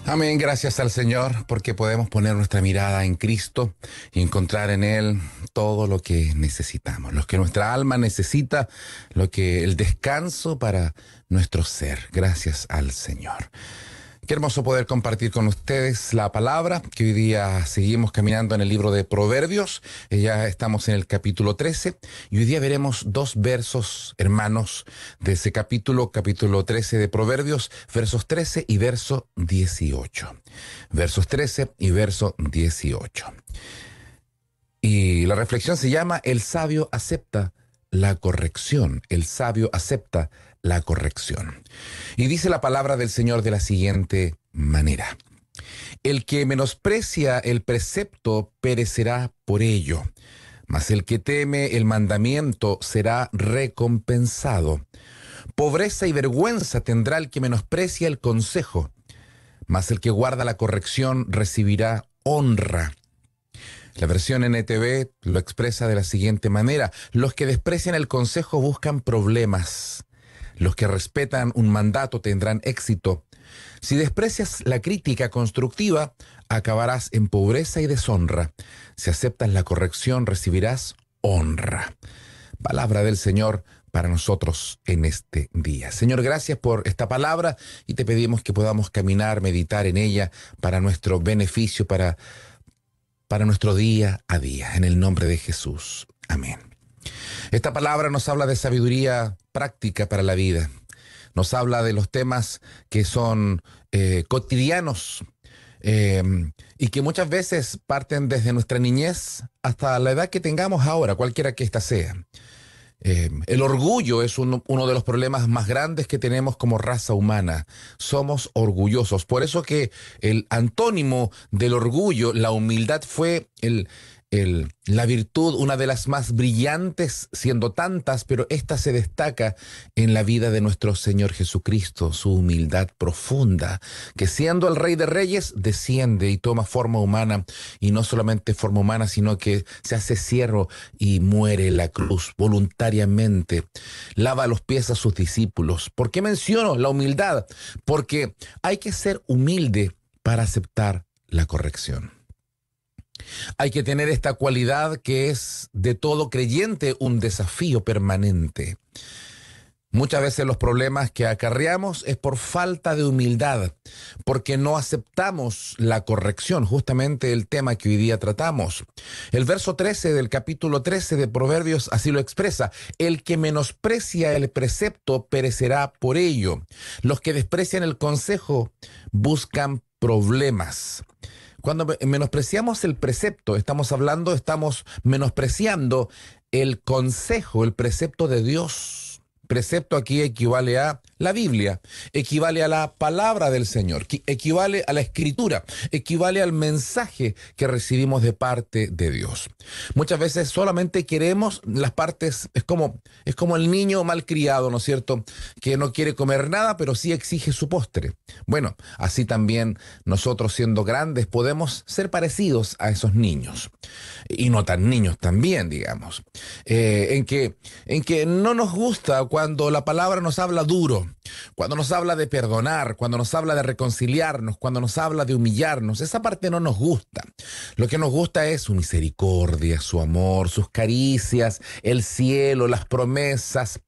Amén, gracias al Señor, porque podemos poner nuestra mirada en Cristo y encontrar en Él todo lo que necesitamos, lo que nuestra alma necesita, lo que el descanso para nuestro ser. Gracias al Señor. Qué hermoso poder compartir con ustedes la palabra, que hoy día seguimos caminando en el libro de Proverbios. Ya estamos en el capítulo 13 y hoy día veremos dos versos, hermanos, de ese capítulo 13 de Proverbios, versos 13 y verso 18. Versos 13 y verso 18. Y la reflexión se llama: El sabio acepta la corrección. El sabio acepta la corrección. Y dice la palabra del Señor de la siguiente manera: El que menosprecia el precepto perecerá por ello, mas el que teme el mandamiento será recompensado. Pobreza y vergüenza tendrá el que menosprecia el consejo, mas el que guarda la corrección recibirá honra. La versión NTV lo expresa de la siguiente manera: Los que desprecian el consejo buscan problemas. Los que respetan un mandato tendrán éxito. Si desprecias la crítica constructiva, acabarás en pobreza y deshonra. Si aceptas la corrección, recibirás honra. Palabra del Señor para nosotros en este día. Señor, gracias por esta palabra y te pedimos que podamos caminar, meditar en ella para nuestro beneficio, para nuestro día a día. En el nombre de Jesús. Amén. Esta palabra nos habla de sabiduría práctica para la vida. Nos habla de los temas que son cotidianos y que muchas veces parten desde nuestra niñez hasta la edad que tengamos ahora, cualquiera que ésta sea. El orgullo es uno de los problemas más grandes que tenemos como raza humana. Somos orgullosos. Por eso que el antónimo del orgullo, la humildad, fue la virtud, una de las más brillantes, siendo tantas, pero esta se destaca en la vida de nuestro Señor Jesucristo, su humildad profunda, que siendo el Rey de Reyes, desciende y toma forma humana, y no solamente forma humana, sino que se hace siervo y muere en la cruz voluntariamente, lava los pies a sus discípulos. ¿Por qué menciono la humildad? Porque hay que ser humilde para aceptar la corrección. Hay que tener esta cualidad que es de todo creyente un desafío permanente. Muchas veces los problemas que acarreamos es por falta de humildad, porque no aceptamos la corrección, justamente el tema que hoy día tratamos. El verso 13 del capítulo 13 de Proverbios así lo expresa: El que menosprecia el precepto perecerá por ello. Los que desprecian el consejo buscan problemas. Cuando menospreciamos el precepto, estamos menospreciando el consejo, el precepto de Dios. Precepto aquí equivale a la Biblia, equivale a la palabra del Señor, equivale a la Escritura, equivale al mensaje que recibimos de parte de Dios. Muchas veces solamente queremos las partes, es como el niño malcriado, ¿no es cierto?, que no quiere comer nada, pero sí exige su postre. Bueno, así también nosotros, siendo grandes, podemos ser parecidos a esos niños, y no tan niños también, digamos, en que no nos gusta cuando la palabra nos habla duro, cuando nos habla de perdonar, cuando nos habla de reconciliarnos, cuando nos habla de humillarnos. Esa parte no nos gusta. Lo que nos gusta es su misericordia, su amor, sus caricias, el cielo, las promesas.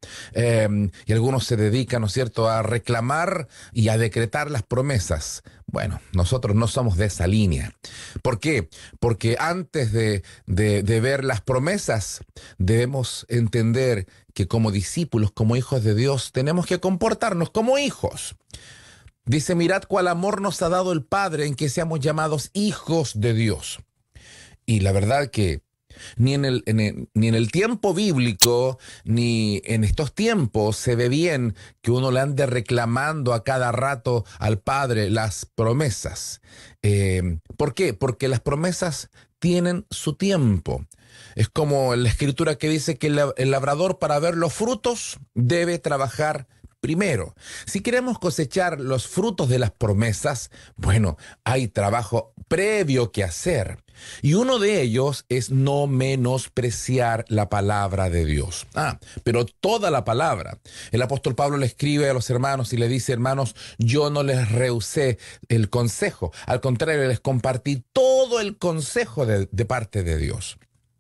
Y algunos se dedican, ¿no es cierto?, a reclamar y a decretar las promesas. Bueno, nosotros no somos de esa línea. ¿Por qué? Porque antes de ver las promesas, debemos entender que como discípulos, como hijos de Dios, tenemos que comportarnos como hijos. Dice: mirad cuál amor nos ha dado el Padre, en que seamos llamados hijos de Dios. Y la verdad que ni en el tiempo bíblico, ni en estos tiempos se ve bien que uno le ande reclamando a cada rato al Padre las promesas. ¿Por qué? Porque las promesas tienen su tiempo. Es como la Escritura que dice que el labrador, para ver los frutos, debe trabajar Primero, si queremos cosechar los frutos de las promesas, bueno, hay trabajo previo que hacer. Y uno de ellos es no menospreciar la palabra de Dios. Pero toda la palabra. El apóstol Pablo le escribe a los hermanos y le dice: hermanos, yo no les rehusé el consejo. Al contrario, les compartí todo el consejo de parte de Dios.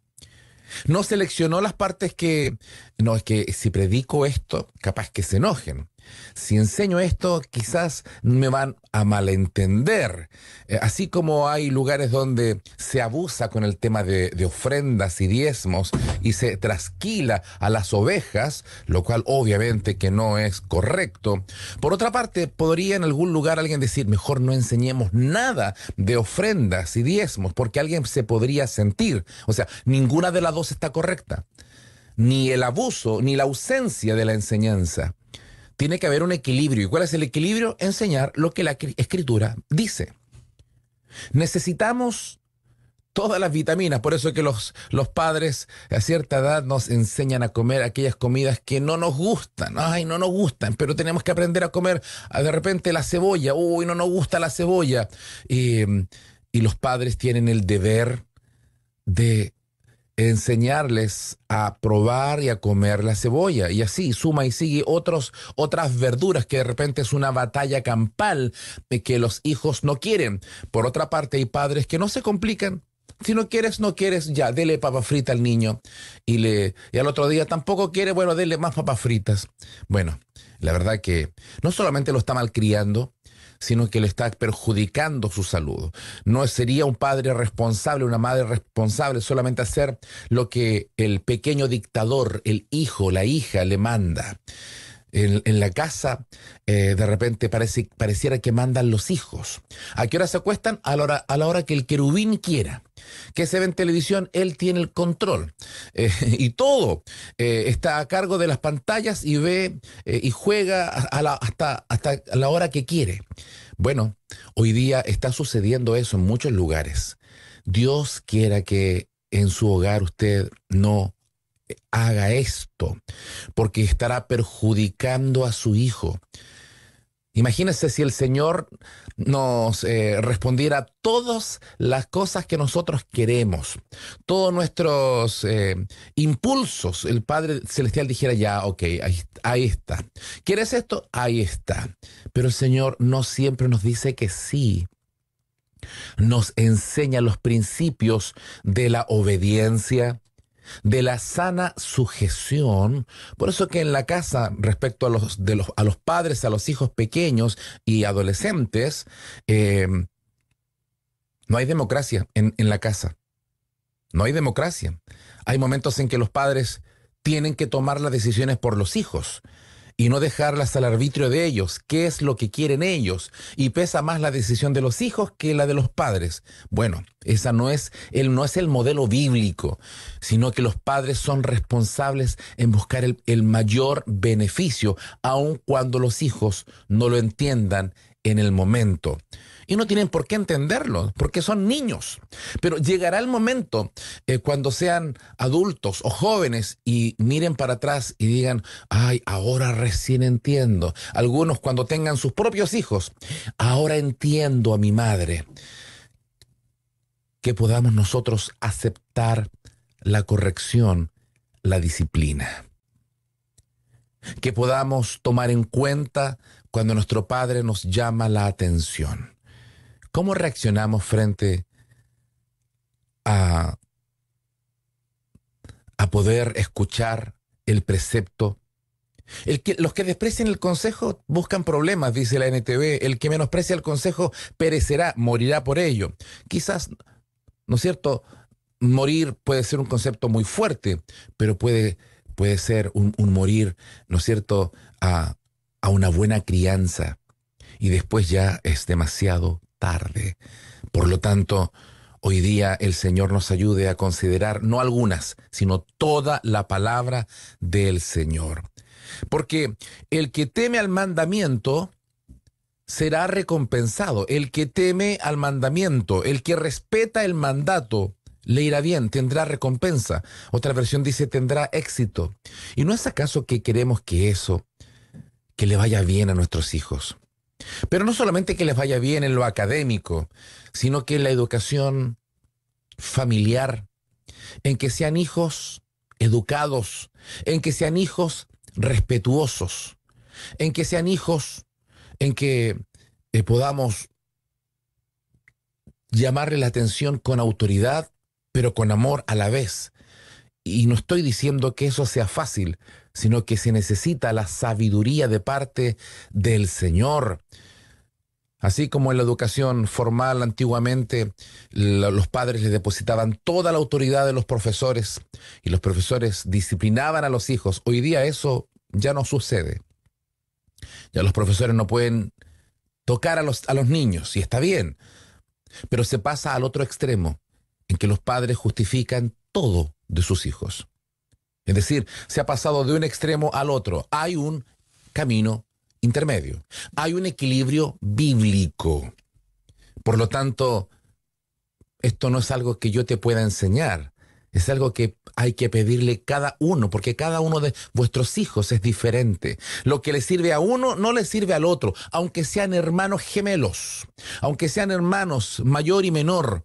No seleccionó las partes que, no, es que si predico esto, capaz que se enojen. Si enseño esto, quizás me van a malentender. Así como hay lugares donde se abusa con el tema de ofrendas y diezmos y se trasquila a las ovejas, lo cual obviamente que no es correcto. Por otra parte, podría en algún lugar alguien decir: mejor no enseñemos nada de ofrendas y diezmos, porque alguien se podría sentir. O sea, ninguna de las dos está correcta. Ni el abuso, ni la ausencia de la enseñanza. Tiene que haber un equilibrio. ¿Y cuál es el equilibrio? Enseñar lo que la Escritura dice. Necesitamos todas las vitaminas. Por eso es que los padres a cierta edad nos enseñan a comer aquellas comidas que no nos gustan. Ay, no nos gustan, pero tenemos que aprender a comer de repente la cebolla. Uy, no nos gusta la cebolla. Y los padres tienen el deber de enseñarles a probar y a comer la cebolla, y así suma y sigue otras verduras que de repente es una batalla campal que los hijos no quieren. Por otra parte, hay padres que no se complican. Si no quieres, no quieres, ya, dele papa frita al niño. Y al otro día tampoco quiere, bueno, dele más papas fritas. Bueno, la verdad que no solamente lo está malcriando, sino que le está perjudicando su salud. No sería un padre responsable, una madre responsable solamente hacer lo que el pequeño dictador, el hijo, la hija le manda. En la casa, de repente pareciera que mandan los hijos. ¿A qué hora se acuestan? A la hora que el querubín quiera. Que se ve en televisión, él tiene el control. Y todo está a cargo de las pantallas y ve y juega hasta la hora que quiere. Bueno, hoy día está sucediendo eso en muchos lugares. Dios quiera que en su hogar usted no haga esto, porque estará perjudicando a su hijo. Imagínense si el Señor nos respondiera todas las cosas que nosotros queremos, todos nuestros impulsos. El Padre Celestial dijera: ya, ok, ahí está. ¿Quieres esto? Ahí está. Pero el Señor no siempre nos dice que sí. Nos enseña los principios de la obediencia, de la sana sujeción. Por eso que en la casa, respecto a los padres, a los hijos pequeños y adolescentes, no hay democracia en la casa. No hay democracia. Hay momentos en que los padres tienen que tomar las decisiones por los hijos y no dejarlas al arbitrio de ellos. ¿Qué es lo que quieren ellos? Y pesa más la decisión de los hijos que la de los padres. Bueno, esa no es el modelo bíblico, sino que los padres son responsables en buscar el mayor beneficio, aun cuando los hijos no lo entiendan en el momento. Y no tienen por qué entenderlo, porque son niños. Pero llegará el momento cuando sean adultos o jóvenes y miren para atrás y digan: ay, ahora recién entiendo. Algunos cuando tengan sus propios hijos: ahora entiendo a mi madre. Que podamos nosotros aceptar la corrección, la disciplina. Que podamos tomar en cuenta cuando nuestro padre nos llama la atención. ¿Cómo reaccionamos frente a poder escuchar el precepto? Los que desprecian el consejo buscan problemas, dice la NTV. El que menosprecia el consejo perecerá, morirá por ello. Quizás, ¿no es cierto?, morir puede ser un concepto muy fuerte, pero puede ser un morir, ¿no es cierto?, a una buena crianza. Y después ya es demasiado tarde. Por lo tanto, hoy día el Señor nos ayude a considerar no algunas, sino toda la palabra del Señor. Porque el que teme al mandamiento será recompensado. El que teme al mandamiento, el que respeta el mandato, le irá bien, tendrá recompensa. Otra versión dice: tendrá éxito. ¿Y no es acaso que queremos que que le vaya bien a nuestros hijos. Pero no solamente que les vaya bien en lo académico, sino que en la educación familiar, en que sean hijos educados, en que sean hijos respetuosos, en que sean hijos en que podamos llamarle la atención con autoridad, pero con amor a la vez. Y no estoy diciendo que eso sea fácil, sino que se necesita la sabiduría de parte del Señor. Así como en la educación formal antiguamente los padres les depositaban toda la autoridad de los profesores y los profesores disciplinaban a los hijos, hoy día eso ya no sucede. Ya los profesores no pueden tocar a los niños, y está bien, pero se pasa al otro extremo, en que los padres justifican todo de sus hijos. Es decir, se ha pasado de un extremo al otro. Hay un camino intermedio. Hay un equilibrio bíblico. Por lo tanto, esto no es algo que yo te pueda enseñar. Es algo que hay que pedirle cada uno, porque cada uno de vuestros hijos es diferente. Lo que le sirve a uno no le sirve al otro, aunque sean hermanos gemelos, aunque sean hermanos mayor y menor.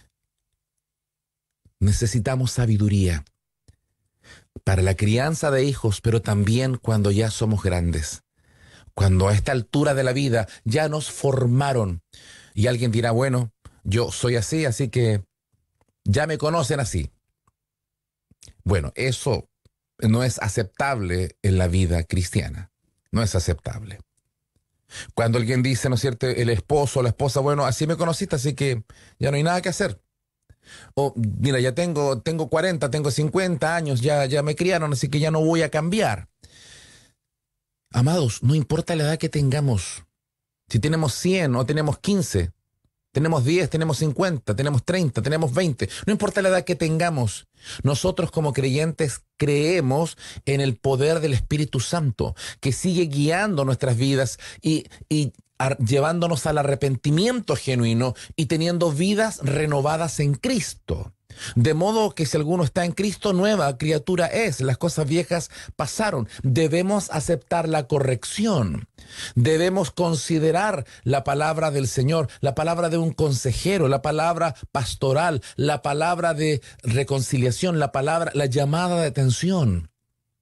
Necesitamos sabiduría para la crianza de hijos, pero también cuando ya somos grandes. Cuando a esta altura de la vida ya nos formaron. Y alguien dirá, bueno, yo soy así, así que ya me conocen así. Bueno, eso no es aceptable en la vida cristiana. No es aceptable. Cuando alguien dice, ¿no es cierto?, el esposo o la esposa, bueno, así me conociste, así que ya no hay nada que hacer. O, mira, ya tengo 40, tengo 50 años, ya me criaron, así que ya no voy a cambiar. Amados, no importa la edad que tengamos. Si tenemos 100 o tenemos 15, tenemos 10, tenemos 50, tenemos 30, tenemos 20. No importa la edad que tengamos. Nosotros como creyentes creemos en el poder del Espíritu Santo, que sigue guiando nuestras vidas y llevándonos al arrepentimiento genuino y teniendo vidas renovadas en Cristo. De modo que si alguno está en Cristo, nueva criatura es. Las cosas viejas pasaron. Debemos aceptar la corrección. Debemos considerar la palabra del Señor, la palabra de un consejero, la palabra pastoral, la palabra de reconciliación, la llamada de atención.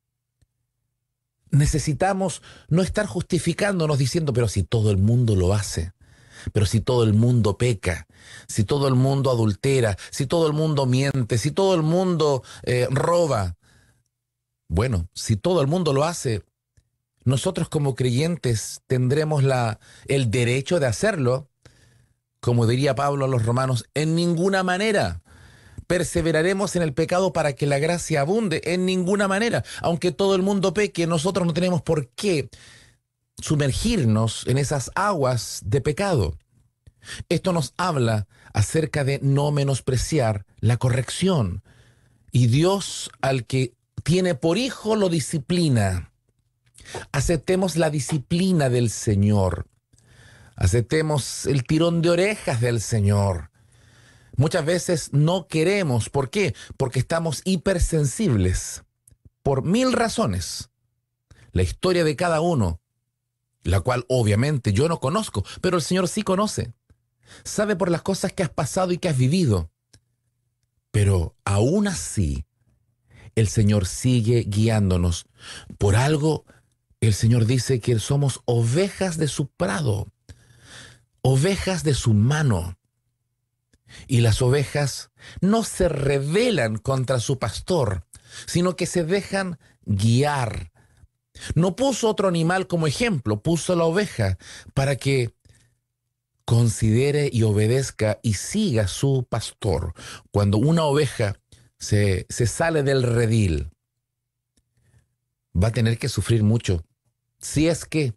Necesitamos no estar justificándonos diciendo, pero si todo el mundo lo hace. Pero si todo el mundo peca, si todo el mundo adultera, si todo el mundo miente, si todo el mundo roba. Bueno, si todo el mundo lo hace, nosotros como creyentes tendremos el derecho de hacerlo. Como diría Pablo a los romanos, en ninguna manera perseveraremos en el pecado para que la gracia abunde, en ninguna manera. Aunque todo el mundo peque, nosotros no tenemos por qué sumergirnos en esas aguas de pecado. Esto nos habla acerca de no menospreciar la corrección. Y Dios, al que tiene por hijo, lo disciplina. Aceptemos la disciplina del Señor. Aceptemos el tirón de orejas del Señor. Muchas veces no queremos. ¿Por qué? Porque estamos hipersensibles. Por 1000 razones. La historia de cada uno, la cual obviamente yo no conozco, pero el Señor sí conoce. Sabe por las cosas que has pasado y que has vivido. Pero aún así, el Señor sigue guiándonos. Por algo, el Señor dice que somos ovejas de su prado, ovejas de su mano. Y las ovejas no se rebelan contra su pastor, sino que se dejan guiar. No puso otro animal como ejemplo, puso la oveja para que considere y obedezca y siga su pastor. Cuando una oveja se sale del redil, va a tener que sufrir mucho, si es que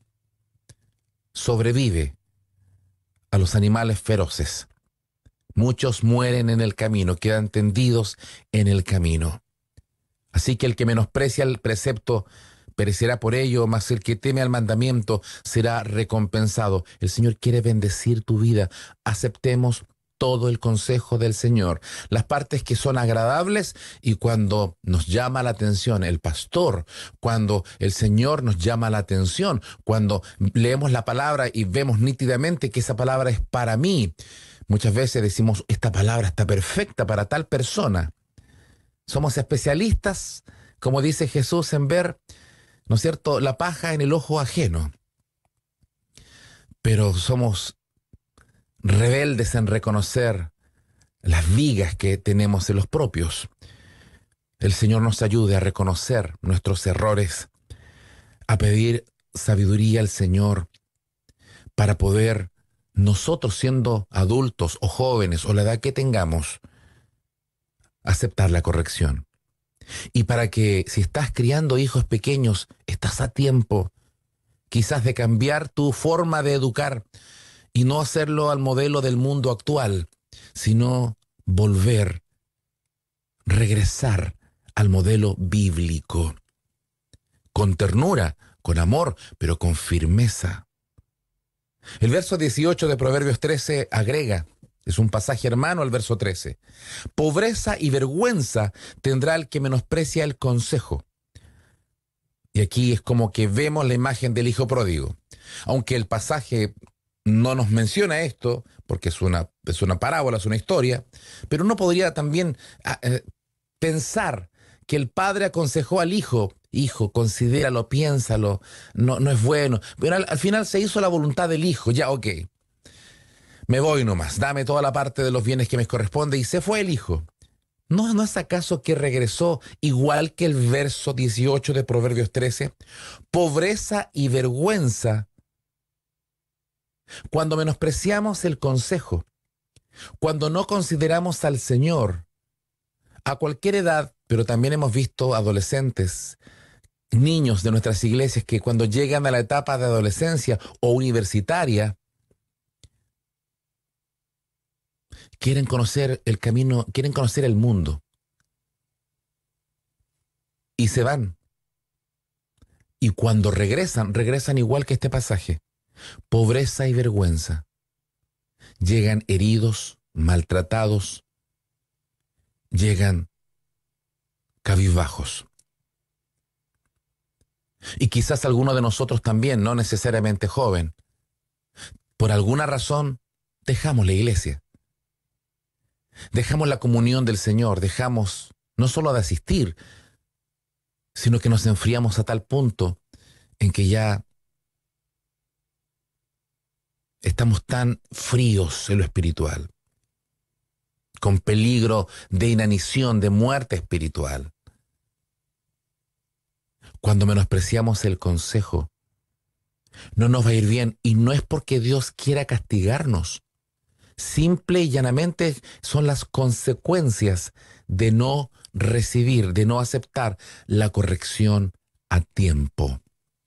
sobrevive a los animales feroces. Muchos mueren en el camino, quedan tendidos en el camino. Así que el que menosprecia el precepto perecerá por ello, mas el que teme al mandamiento será recompensado. El Señor quiere bendecir tu vida. Aceptemos todo el consejo del Señor, las partes que son agradables y cuando nos llama la atención el pastor, cuando el Señor nos llama la atención, cuando leemos la palabra y vemos nítidamente que esa palabra es para mí. Muchas veces decimos, esta palabra está perfecta para tal persona. Somos especialistas, como dice Jesús, en ver, ¿no es cierto?, la paja en el ojo ajeno. Pero somos rebeldes en reconocer las vigas que tenemos en los propios. El Señor nos ayude a reconocer nuestros errores, a pedir sabiduría al Señor para poder nosotros, siendo adultos o jóvenes o la edad que tengamos, aceptar la corrección. Y para que si estás criando hijos pequeños, estás a tiempo quizás de cambiar tu forma de educar y no hacerlo al modelo del mundo actual, sino volver, regresar al modelo bíblico, con ternura, con amor, pero con firmeza. El verso 18 de Proverbios 13 agrega, es un pasaje hermano al verso 13, pobreza y vergüenza tendrá el que menosprecia el consejo. Y aquí es como que vemos la imagen del hijo pródigo. Aunque el pasaje no nos menciona esto, porque es una parábola, es una historia, pero uno podría también pensar que el padre aconsejó al hijo, hijo, considéralo, piénsalo, no es bueno. Pero al final se hizo la voluntad del hijo, ya, ok, me voy nomás, dame toda la parte de los bienes que me corresponde, y se fue el hijo. ¿No es acaso que regresó igual que el verso 18 de Proverbios 13? Pobreza y vergüenza. Cuando menospreciamos el consejo, cuando no consideramos al Señor, a cualquier edad, pero también hemos visto adolescentes, niños de nuestras iglesias que cuando llegan a la etapa de adolescencia o universitaria, quieren conocer el camino, quieren conocer el mundo. Y se van. Y cuando regresan igual que este pasaje. Pobreza y vergüenza. Llegan heridos, maltratados. Llegan cabizbajos. Y quizás alguno de nosotros también, no necesariamente joven, por alguna razón dejamos la iglesia. Dejamos la comunión del Señor, dejamos no solo de asistir, sino que nos enfriamos a tal punto en que ya estamos tan fríos en lo espiritual, con peligro de inanición, de muerte espiritual. Cuando menospreciamos el consejo, no nos va a ir bien, y no es porque Dios quiera castigarnos. Simple y llanamente son las consecuencias de no recibir, de no aceptar la corrección a tiempo.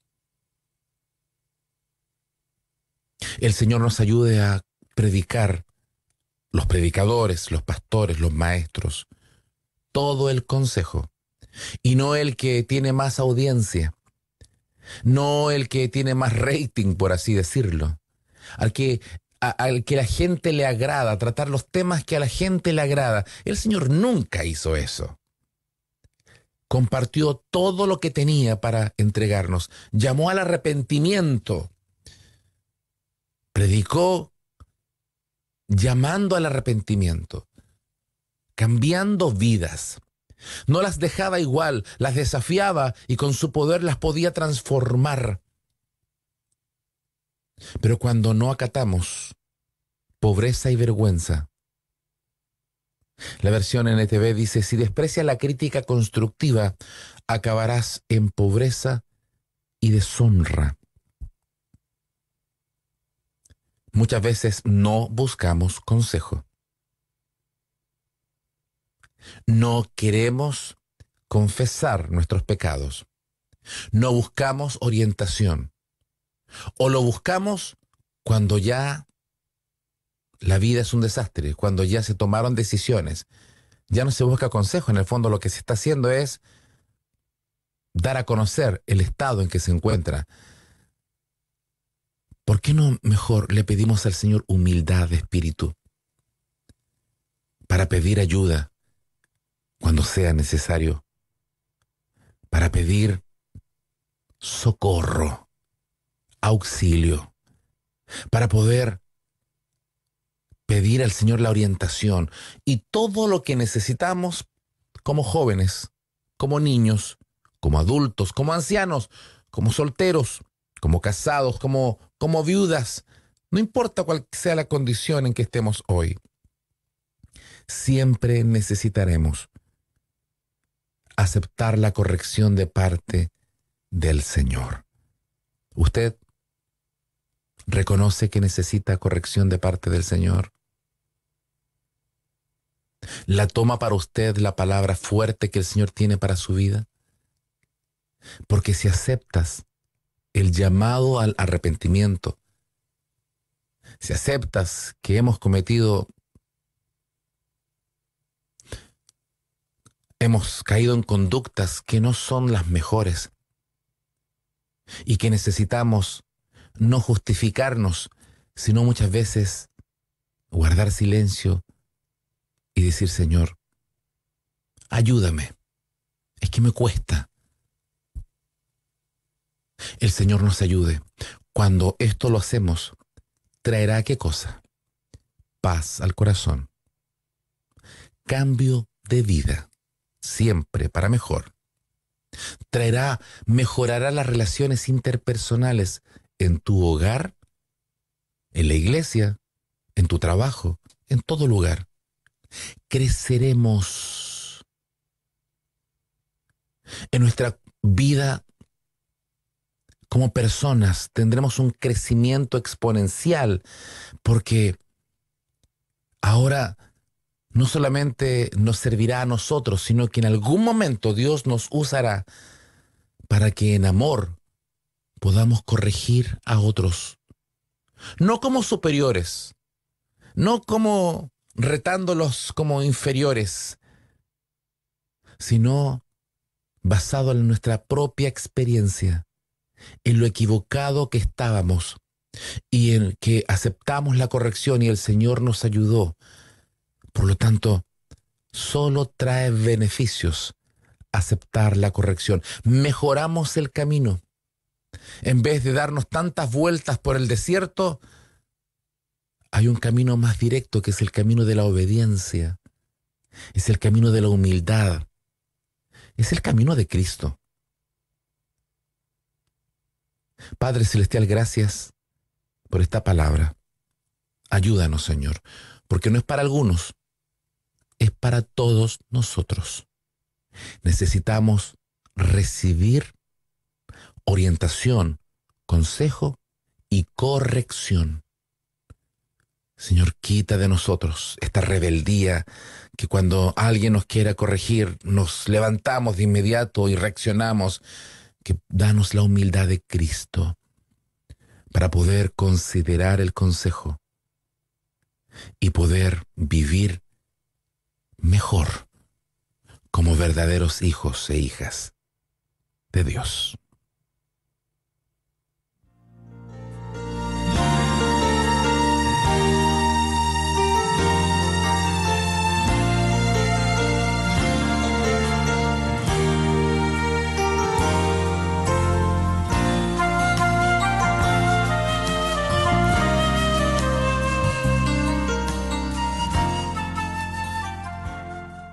El Señor nos ayude a predicar, los predicadores, los pastores, los maestros, todo el consejo, y no el que tiene más audiencia, no el que tiene más rating, por así decirlo, al que la gente le agrada, tratar los temas que a la gente le agrada. El Señor nunca hizo eso. Compartió todo lo que tenía para entregarnos. Llamó al arrepentimiento. Predicó llamando al arrepentimiento, cambiando vidas. No las dejaba igual, las desafiaba y con su poder las podía transformar. Pero cuando no acatamos, pobreza y vergüenza. La versión NTV dice, si desprecias la crítica constructiva, acabarás en pobreza y deshonra. Muchas veces no buscamos consejo. No queremos confesar nuestros pecados. No buscamos orientación. O lo buscamos cuando ya la vida es un desastre, cuando ya se tomaron decisiones. Ya no se busca consejo. En el fondo lo que se está haciendo es dar a conocer el estado en que se encuentra. ¿Por qué no mejor le pedimos al Señor humildad de espíritu? para pedir ayuda cuando sea necesario, para pedir socorro, auxilio, para poder pedir al Señor la orientación y todo lo que necesitamos como jóvenes, como niños, como adultos, como ancianos, como solteros, como casados, como viudas. No importa cuál sea la condición en que estemos hoy, siempre necesitaremos aceptar la corrección de parte del Señor. ¿Usted reconoce que necesita corrección de parte del Señor? ¿La toma para usted la palabra fuerte que el Señor tiene para su vida? Porque si aceptas el llamado al arrepentimiento, si aceptas que hemos caído en conductas que no son las mejores y que necesitamos no justificarnos, sino muchas veces guardar silencio y decir, Señor, ayúdame, es que me cuesta. El Señor nos ayude. Cuando esto lo hacemos, traerá ¿qué cosa? Paz al corazón, cambio de vida, siempre para mejor. Mejorará las relaciones interpersonales en tu hogar, en la iglesia, en tu trabajo, en todo lugar. Creceremos en nuestra vida como personas, tendremos un crecimiento exponencial, porque ahora no solamente nos servirá a nosotros, sino que en algún momento Dios nos usará para que en amor podamos corregir a otros. No como superiores, no como retándolos como inferiores, sino basado en nuestra propia experiencia, en lo equivocado que estábamos y en que aceptamos la corrección y el Señor nos ayudó. Por lo tanto, solo trae beneficios aceptar la corrección. Mejoramos el camino. En vez de darnos tantas vueltas por el desierto, hay un camino más directo que es el camino de la obediencia. Es el camino de la humildad. Es el camino de Cristo. Padre Celestial, gracias por esta palabra. Ayúdanos, Señor, porque no es para algunos, es para todos nosotros. Necesitamos recibir orientación, consejo y corrección. Señor, quita de nosotros esta rebeldía que cuando alguien nos quiera corregir, nos levantamos de inmediato y reaccionamos. Que danos la humildad de Cristo para poder considerar el consejo y poder vivir mejor como verdaderos hijos e hijas de Dios.